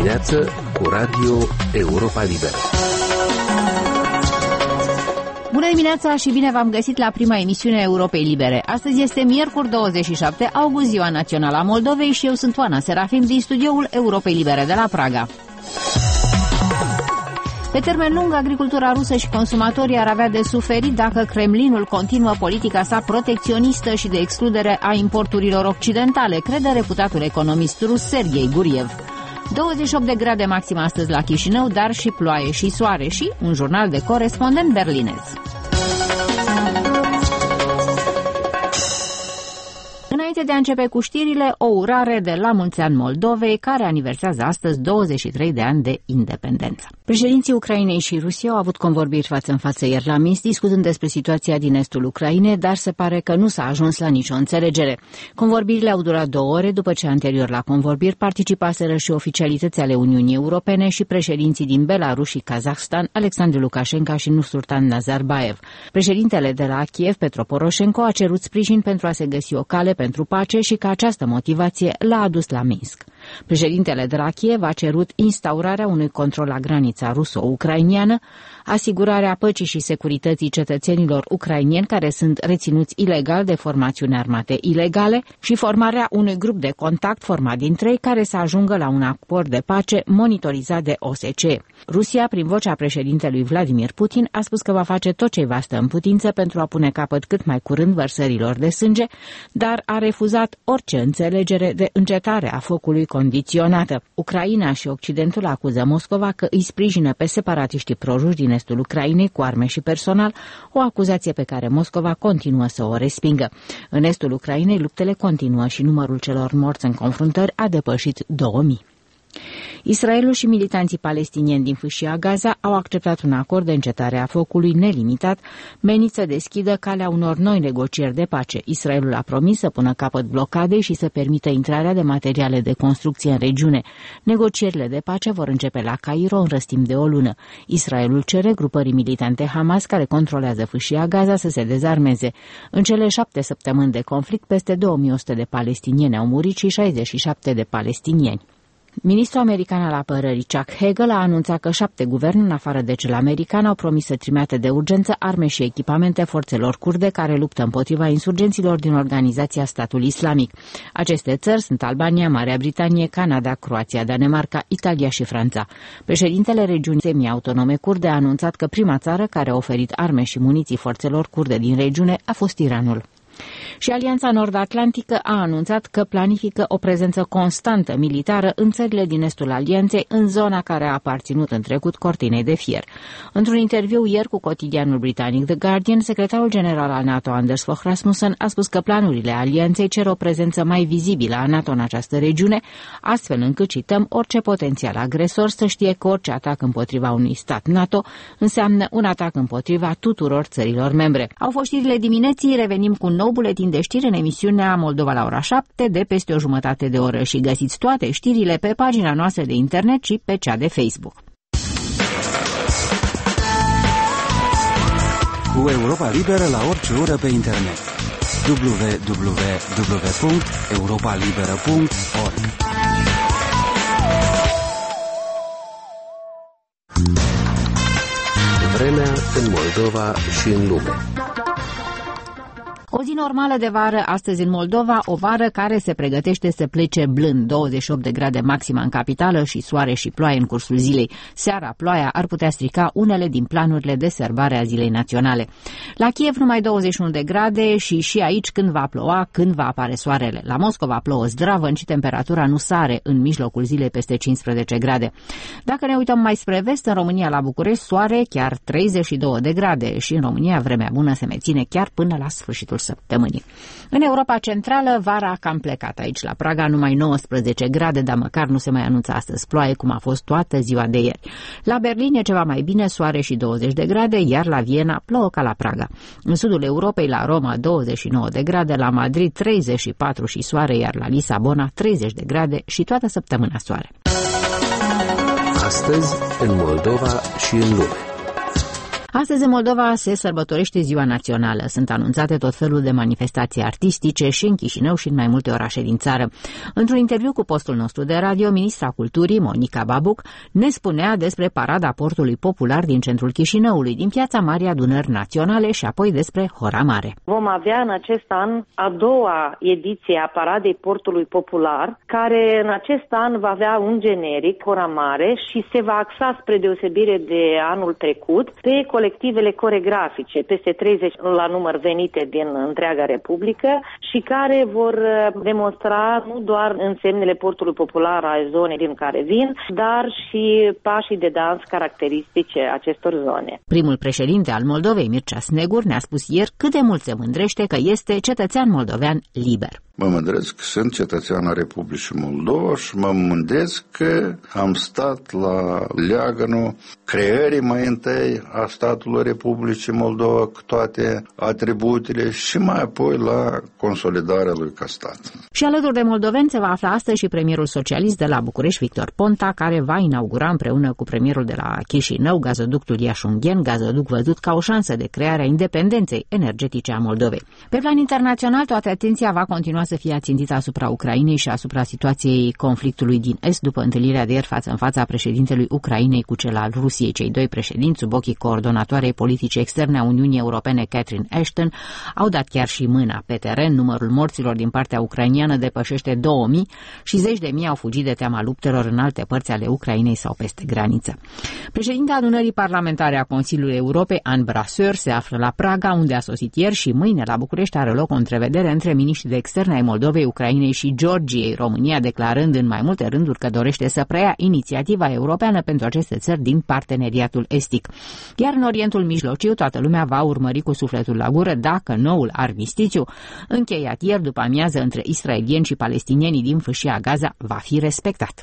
dimineață cu Radio Europa Liberă. Bună dimineața și bine v-am găsit la prima emisiune a Europei Libere. Astăzi este miercuri 27 august, ziua națională a Moldovei și eu sunt Oana Serafim din studioul Europei Libere de la Praga. Pe termen lung, agricultura rusă și consumatorii ar avea de suferit dacă Kremlinul continuă politica sa protecționistă și de excludere a importurilor occidentale, crede reputatul economist rus Sergei Guriev. 28 de grade maxim astăzi la Chișinău, dar și ploaie și soare și un jurnal de corespondent berlinez. Înainte de a începe cu știrile, o urare de la mulți ani Moldovei, care aniversează astăzi 23 de ani de independență. Președinții Ucrainei și Rusiei au avut convorbiri față în față ieri la Minsk, discutând despre situația din estul Ucrainei, dar se pare că nu s-a ajuns la nicio înțelegere. Convorbirile au durat 2 ore, după ce anterior la convorbiri participaseră și oficialități ale Uniunii Europene și președinții din Belarus și Kazahstan, Alexandru Lukashenko și Nursultan Nazarbayev. Președintele de la Kiev, Petro Poroșenko, a cerut sprijin pentru a se găsi o cale pentru pace și că această motivație l-a adus la Minsk. Președintele de la Kiev a cerut instaurarea unui control la granița ruso-ucrainiană, asigurarea păcii și securității cetățenilor ucrainieni care sunt reținuți ilegal de formațiuni armate ilegale și formarea unui grup de contact format din 3 care să ajungă la un acord de pace monitorizat de OSCE. Rusia, prin vocea președintelui Vladimir Putin, a spus că va face tot ce va stă în putință pentru a pune capăt cât mai curând vărsărilor de sânge, dar a refuzat orice înțelegere de încetare a focului condiționată. Ucraina și Occidentul acuză Moscova că îi sprijină pe separatiștii proruși din estul Ucrainei cu arme și personal, o acuzație pe care Moscova continuă să o respingă. În estul Ucrainei luptele continuă și numărul celor morți în confruntări a depășit 2000. Israelul și militanții palestinieni din Fâșia Gaza au acceptat un acord de încetare a focului nelimitat, menit să deschidă calea unor noi negocieri de pace. Israelul a promis să pună capăt blocadei și să permită intrarea de materiale de construcție în regiune. Negocierile de pace vor începe la Cairo în răstim de o lună. Israelul cere grupării militante Hamas care controlează Fâșia Gaza să se dezarmeze. În cele 7 săptămâni de conflict, peste 2100 de palestinieni au murit și 67 de palestinieni. Ministrul american al apărării Chuck Hagel a anunțat că 7 guverne, în afară de cel american, au promis să trimită de urgență arme și echipamente forțelor kurde care luptă împotriva insurgenților din organizația Statul Islamic. Aceste țări sunt Albania, Marea Britanie, Canada, Croația, Danemarca, Italia și Franța. Președintele regiunii semi-autonome kurde a anunțat că prima țară care a oferit arme și muniții forțelor kurde din regiune a fost Iranul. Și Alianța Nord-Atlantică a anunțat că planifică o prezență constantă militară în țările din estul alianței, în zona care a aparținut în trecut cortinei de fier. Într-un interviu ieri cu cotidianul britanic The Guardian, secretarul general al NATO Anders Fogh Rasmussen a spus că planurile alianței cer o prezență mai vizibilă a NATO în această regiune, astfel încât, cităm, orice potențial agresor să știe că orice atac împotriva unui stat NATO înseamnă un atac împotriva tuturor țărilor membre. Au fost știrile dimineții, revenim cu un nou buletin de știri în emisiunea Moldova la ora 7 de peste o jumătate de oră și găsiți toate știrile pe pagina noastră de internet și pe cea de Facebook. Cu Europa Liberă la orice oră pe internet. www.europalibera.org. Vremea în Moldova și în lume. O zi normală de vară astăzi în Moldova, o vară care se pregătește să plece blând, 28 de grade maxima în capitală și soare și ploaie în cursul zilei. Seara ploaia ar putea strica unele din planurile de sărbare a zilei naționale. La Kiev numai 21 de grade și aici când va ploua, când va apare soarele. La Moscova plouă zdravă și temperatura nu sare în mijlocul zilei peste 15 grade. Dacă ne uităm mai spre vest, în România la București soare chiar 32 de grade și în România vremea bună se menține chiar până la sfârșitul săptămânii. În Europa Centrală, vara a cam plecat. Aici, la Praga, numai 19 grade, dar măcar nu se mai anunță astăzi ploaie, cum a fost toată ziua de ieri. La Berlin e ceva mai bine, soare și 20 de grade, iar la Viena plouă ca la Praga. În sudul Europei, la Roma, 29 de grade, la Madrid 34 și soare, iar la Lisabona 30 de grade și toată săptămâna soare. Astăzi, în Moldova și în lume. Astăzi în Moldova se sărbătorește Ziua Națională. Sunt anunțate tot felul de manifestații artistice și în Chișinău și în mai multe orașe din țară. Într-un interviu cu postul nostru de radio, ministra Culturii, Monica Babuc, ne spunea despre parada portului popular din centrul Chișinăului, din Piața Mare a Adunări Naționale și apoi despre Hora Mare. Vom avea în acest an a doua ediție a paradei portului popular, care în acest an va avea un generic, Hora Mare, și se va axa spre deosebire de anul trecut pe colectivele coregrafice, peste 30 la număr venite din întreaga Republică și care vor demonstra nu doar însemnele portului popular a zonei din care vin, dar și pașii de dans caracteristice acestor zone. Primul președinte al Moldovei, Mircea Snegur, ne-a spus ieri cât de mult se mândrește că este cetățean moldovean liber. Mă mândresc că sunt cetățean al Republicii Moldova și mă mândresc că am stat la leagănul creării mai întâi a statului Republicii Moldova cu toate atributele și mai apoi la consolidarea lui ca stat. Și alături de moldoveni se va afla astăzi și premierul socialist de la București, Victor Ponta, care va inaugura împreună cu premierul de la Chișinău gazoductul Iași-Ungheni, gazoduc văzut ca o șansă de creare a independenței energetice a Moldovei. Pe plan internațional, toată atenția va continua să fie ațintită asupra Ucrainei și asupra situației conflictului din Est după întâlnirea de ieri față în fața președintelui Ucrainei cu cel al Rusiei. Cei doi președinți, sub ochii coordonatoarei politice externe a Uniunii Europene, Catherine Ashton, au dat chiar și mâna. Pe teren, numărul morților din partea ucrainiană depășește 2000 și zeci de mii au fugit de teama luptelor în alte părți ale Ucrainei sau peste graniță. Președinta adunării parlamentare a Consiliului Europei, Anne Brasseur, se află la Praga, unde a sosit ieri, și mâine la București are loc o întrevedere între miniștrii de externe ai Moldovei, Ucrainei și Georgiei, România declarând în mai multe rânduri că dorește să preia inițiativa europeană pentru aceste țări din parteneriatul estic. Iar în Orientul Mijlociu, toată lumea va urmări cu sufletul la gură dacă noul armistițiu, încheiat ieri după amiază între israelieni și palestinienii din Fâșia Gaza, va fi respectat.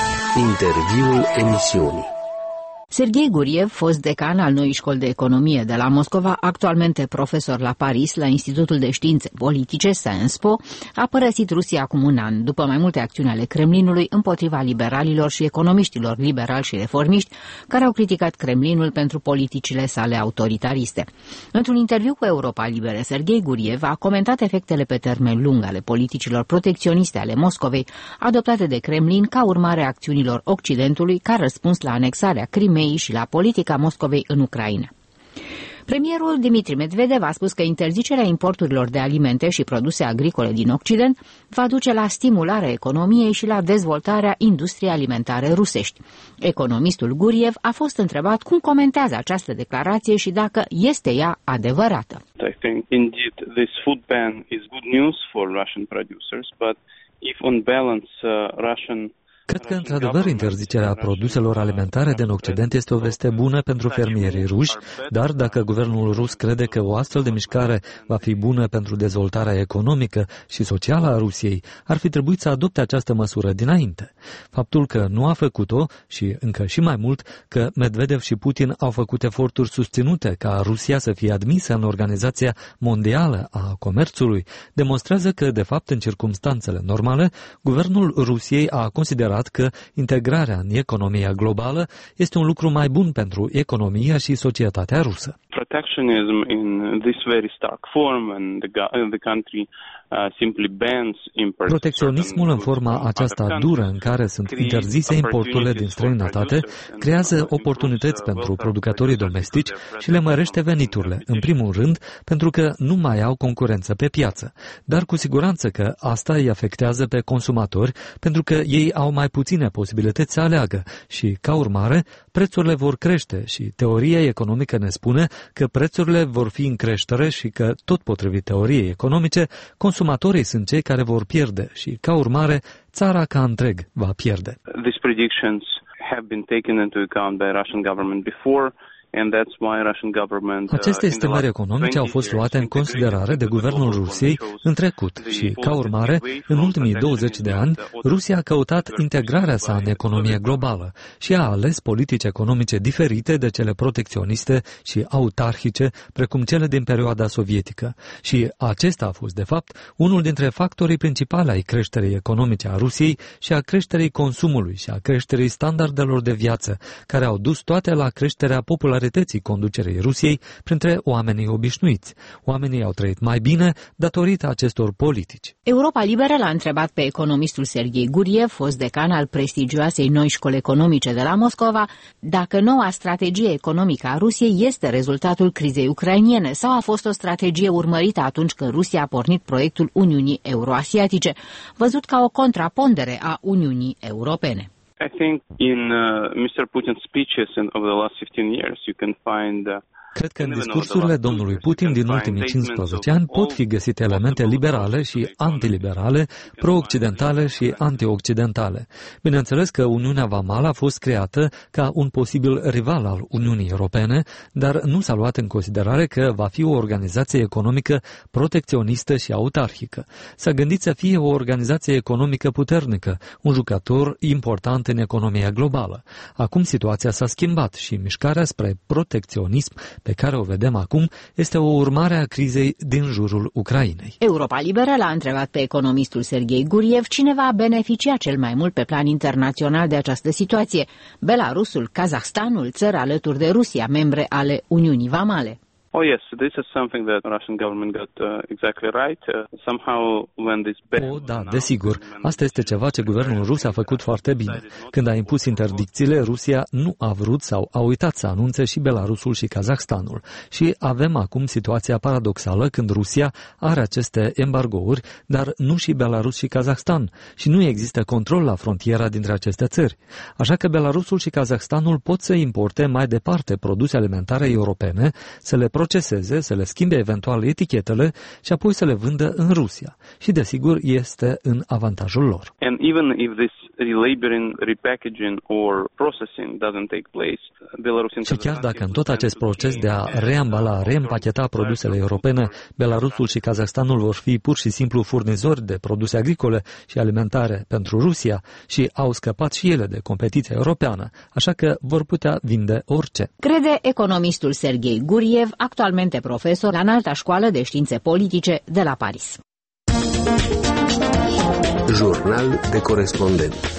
Interviul emisiunii. Serghei Guriev, fost decan al noii școli de economie de la Moscova, actualmente profesor la Paris, la Institutul de Științe Politice, Sciences Po, a părăsit Rusia acum un an, după mai multe acțiuni ale Kremlinului împotriva liberalilor și economiștilor liberali și reformiști, care au criticat Kremlinul pentru politicile sale autoritariste. Într-un interviu cu Europa Liberă, Serghei Guriev a comentat efectele pe termen lung ale politicilor protecționiste ale Moscovei, adoptate de Kremlin ca urmare a acțiunilor Occidentului ca răspuns la anexarea Crimeei și la politica Moscovei în Ucraina. Premierul Dmitri Medvedev a spus că interzicerea importurilor de alimente și produse agricole din Occident va duce la stimularea economiei și la dezvoltarea industriei alimentare rusești. Economistul Guriev a fost întrebat cum comentează această declarație și dacă este ea adevărată. I think indeed this food ban is good news for Russian producers, but if on balance Russian Cred că, într-adevăr, interzicerea produselor alimentare din Occident este o veste bună pentru fermierii ruși, dar dacă guvernul rus crede că o astfel de mișcare va fi bună pentru dezvoltarea economică și socială a Rusiei, ar fi trebuit să adopte această măsură dinainte. Faptul că nu a făcut-o și, încă și mai mult, că Medvedev și Putin au făcut eforturi susținute ca Rusia să fie admisă în Organizația Mondială a Comerțului, demonstrează că, de fapt, în circumstanțele normale, guvernul Rusiei a considerat că integrarea în economia globală este un lucru mai bun pentru economia și societatea rusă. Protectionism in this very stark form and the country simply bans imports. Protecționismul în forma aceasta dură în care sunt interzise importurile din străinătate creează oportunități pentru producătorii domestici și le mărește veniturile, în primul rând pentru că nu mai au concurență pe piață, dar cu siguranță că asta îi afectează pe consumatori pentru că ei au mai puține posibilități să aleagă și, ca urmare, prețurile vor crește și teoria economică ne spune că prețurile vor fi în creștere și că, tot potrivit teoriei economice, consumatorii sunt cei care vor pierde și, ca urmare, țara ca întreg va pierde. These predictions have been taken into account by Russian government before. Aceste estimări economice au fost luate în considerare de guvernul Rusiei în trecut și, ca urmare, în ultimii 20 de ani, Rusia a căutat integrarea sa în economia globală și a ales politici economice diferite de cele protecționiste și autarhice, precum cele din perioada sovietică. Și acesta a fost, de fapt, unul dintre factorii principali ai creșterii economice a Rusiei și a creșterii consumului și a creșterii standardelor de viață, care au dus toate la creșterea populației popularității conducerii Rusiei printre oamenii obișnuiți. Oamenii au trăit mai bine datorită acestor politici. Europa Liberă l-a întrebat pe economistul Serghei Guriev, fost decan al prestigioasei Noi Școli Economice de la Moscova, dacă noua strategie economică a Rusiei este rezultatul crizei ucrainene sau a fost o strategie urmărită atunci când Rusia a pornit proiectul Uniunii Euroasiatice, văzut ca o contrapondere a Uniunii Europene. I think in Mr. Putin's speeches over the last 15 years you can find Cred că în discursurile domnului Putin din ultimii 15 ani pot fi găsite elemente liberale și antiliberale, pro-occidentale și anti-occidentale. Bineînțeles că Uniunea Vamală a fost creată ca un posibil rival al Uniunii Europene, dar nu s-a luat în considerare că va fi o organizație economică protecționistă și autarhică. S-a gândit să fie o organizație economică puternică, un jucător important în economia globală. Acum situația s-a schimbat și mișcarea spre protecționism pe care o vedem acum este o urmare a crizei din jurul Ucrainei. Europa Liberă l-a întrebat pe economistul Serghei Guriev cine va beneficia cel mai mult pe plan internațional de această situație: Belarusul, Kazahstanul, țări alături de Rusia, membre ale Uniunii Vamale. Oh yes, this is something that the Russian government got exactly right. Somehow when this da, desigur. Asta este ceva ce guvernul rus a făcut foarte bine. Când a impus interdicțiile, Rusia nu a vrut sau a uitat să anunțe și Belarusul și Kazahstanul. Și avem acum situația paradoxală când Rusia are aceste embargouri, dar nu și Belarus și Kazahstan. Și nu există control la frontiera dintre aceste țări. Așa că Belarusul și Kazahstanul pot să importe mai departe produse alimentare europene, să le proceseze, să le schimbe eventual etichetele și apoi să le vândă în Rusia. Și desigur este în avantajul lor. And even if this relabeling, repackaging or processing doesn't take place, Belarus și chiar dacă în tot acest proces de a reambala, reîmpacheta produsele europene, Belarusul și Kazahstanul vor fi pur și simplu furnizori de produse agricole și alimentare pentru Rusia și au scăpat și ele de competiția europeană, așa că vor putea vinde orice. Crede economistul Serghei Guriev, actualmente profesor la Înalta Școală de Științe Politice de la Paris. Jurnal de corespondent.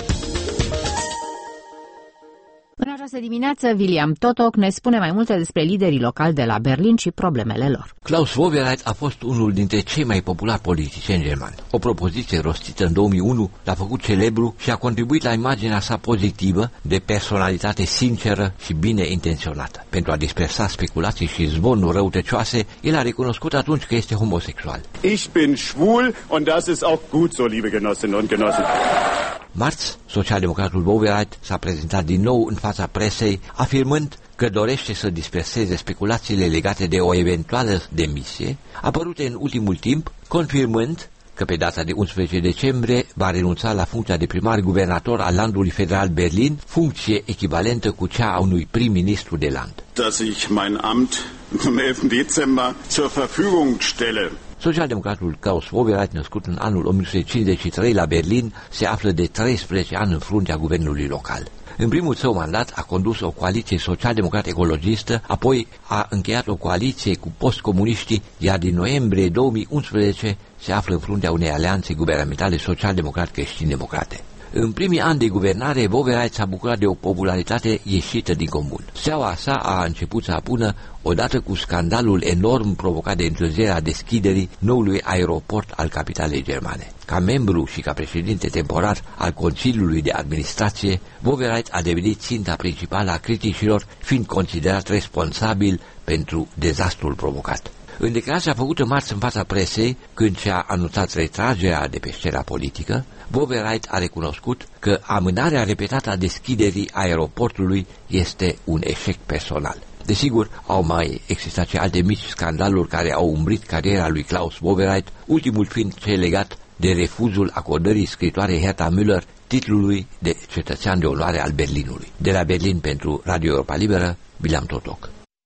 În această dimineață, William Totok ne spune mai multe despre liderii locali de la Berlin și problemele lor. Klaus Wowereit a fost unul dintre cei mai populari politicieni germani. O propoziție rostită în 2001 l-a făcut celebru și a contribuit la imaginea sa pozitivă de personalitate sinceră și bine intenționată. Pentru a dispersa speculații și zvonuri răutăcioase, el a recunoscut atunci că este homosexual. Ich bin schwul und das ist auch gut so, liebe Genossinnen und Genossen. Marți, socialdemocratul Wowereit s-a prezentat din nou în fața presei, afirmând că dorește să disperseze speculațiile legate de o eventuală demisie, apărute în ultimul timp, confirmând că pe data de 11 decembrie va renunța la funcția de primar-guvernator al landului federal Berlin, funcție echivalentă cu cea a unui prim-ministru de land. Dass ich mein Amt am 11. Dezember zur Verfügung stelle. Socialdemocratul Klaus Wowereit, născut în anul 1953 la Berlin, se află de 13 ani în fruntea guvernului local. În primul său mandat a condus o coaliție social-democrat-ecologistă, apoi a încheiat o coaliție cu postcomuniștii, iar din noiembrie 2011 se află în fruntea unei alianțe guvernamentale social-democrat-creștin-democrate. În primii ani de guvernare, Wowereit s-a bucurat de o popularitate ieșită din comun. Steaua sa a început să apună odată cu scandalul enorm provocat de întârzierea deschiderii noului aeroport al capitalei germane. Ca membru și ca președinte temporar al Consiliului de Administrație, Wowereit a devenit ținta principală a criticilor, fiind considerat responsabil pentru dezastrul provocat. În declarația făcută marți în fața presei, când și-a anunțat retragerea de pe scena politică, Wowereit a recunoscut că amânarea repetată a deschiderii aeroportului este un eșec personal. Desigur, au mai existat și alte mici scandaluri care au umbrit cariera lui Klaus Wowereit, ultimul fiind cel legat de refuzul acordării scritoarei Herta Müller titlului de cetățean de onoare al Berlinului. De la Berlin pentru Radio Europa Liberă, William Totok.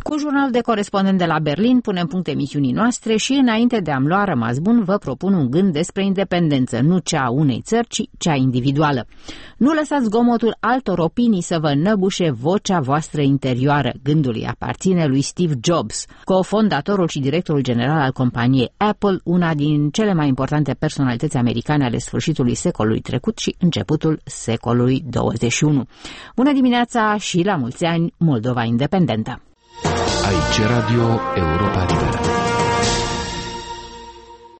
Cu jurnal de corespondent de la Berlin punem punct emisiunii noastre și înainte de a-mi lua rămas bun vă propun un gând despre independență, nu cea a unei țări, ci cea individuală. Nu lăsați zgomotul altor opinii să vă înăbușe vocea voastră interioară. Gândul îi aparține lui Steve Jobs, cofondatorul și directorul general al companiei Apple, una din cele mai importante personalități americane ale sfârșitului secolului trecut și începutul secolului 21. Bună dimineața și la mulți ani, Moldova independentă! Aici Radio Europa Liberă.